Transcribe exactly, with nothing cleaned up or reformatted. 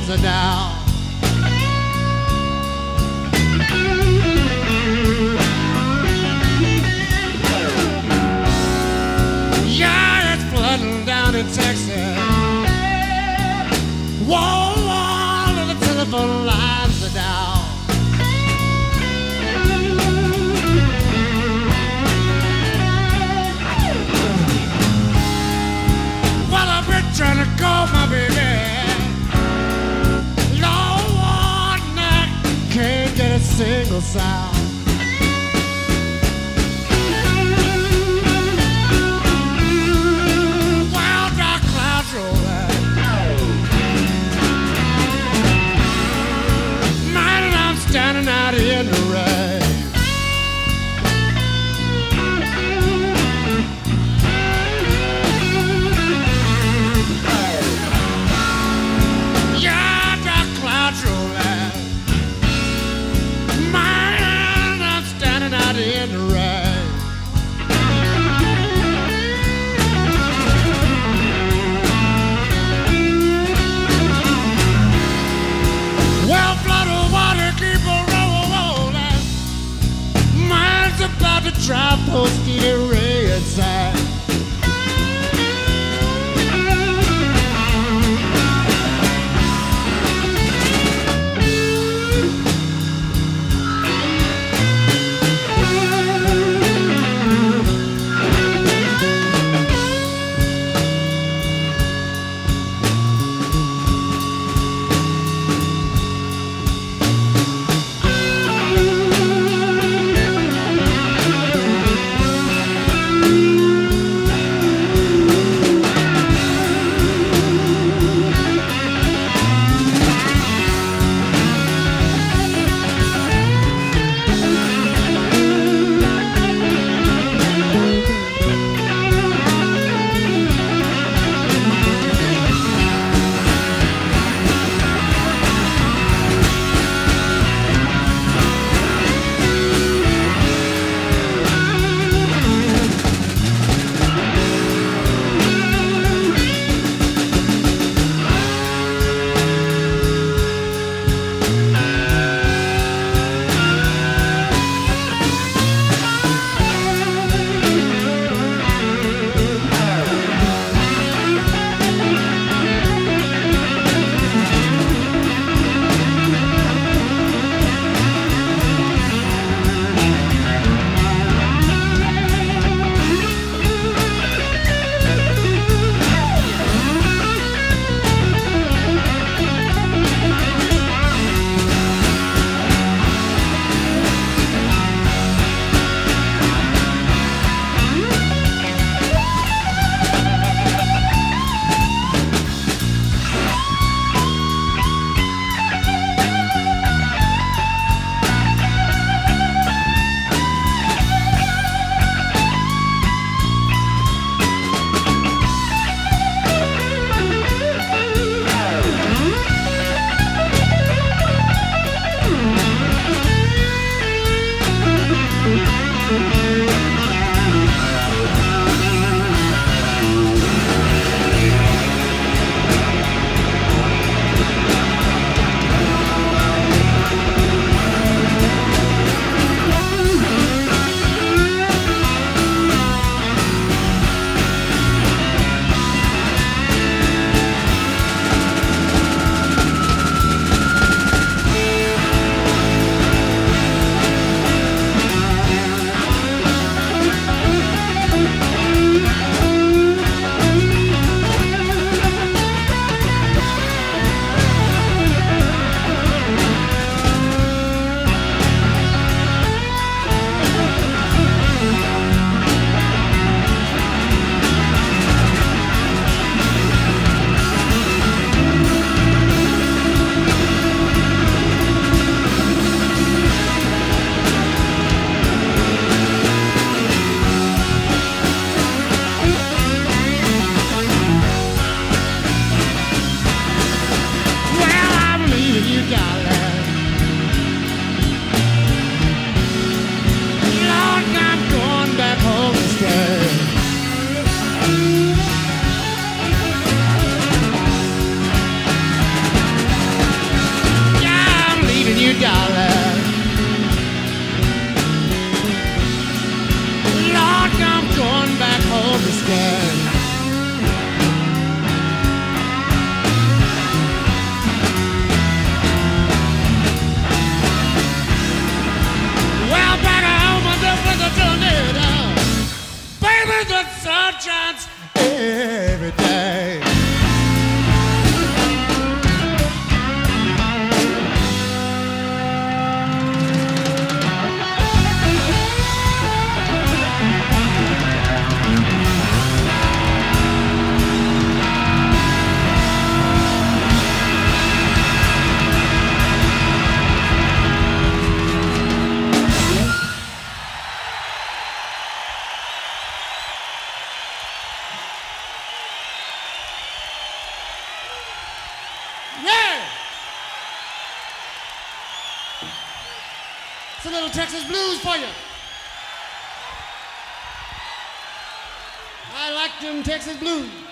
lines are down. Yeah, it's flooding down in Texas. Whoa, all of the telephone lines are down. Well, I've been trying to call my baby. Lord, I can't get a single sound. Wild dark clouds rolling. Man, and I'm standing out in the rain. In the rain. Well, flood of water keep a rolling. Mine's about to try post the array inside. darling. Lord, I'm going back home to stay. Well, back home, I just was a tornado. Baby, the sun shines every day. It's a little Texas blues for you. I like them Texas blues.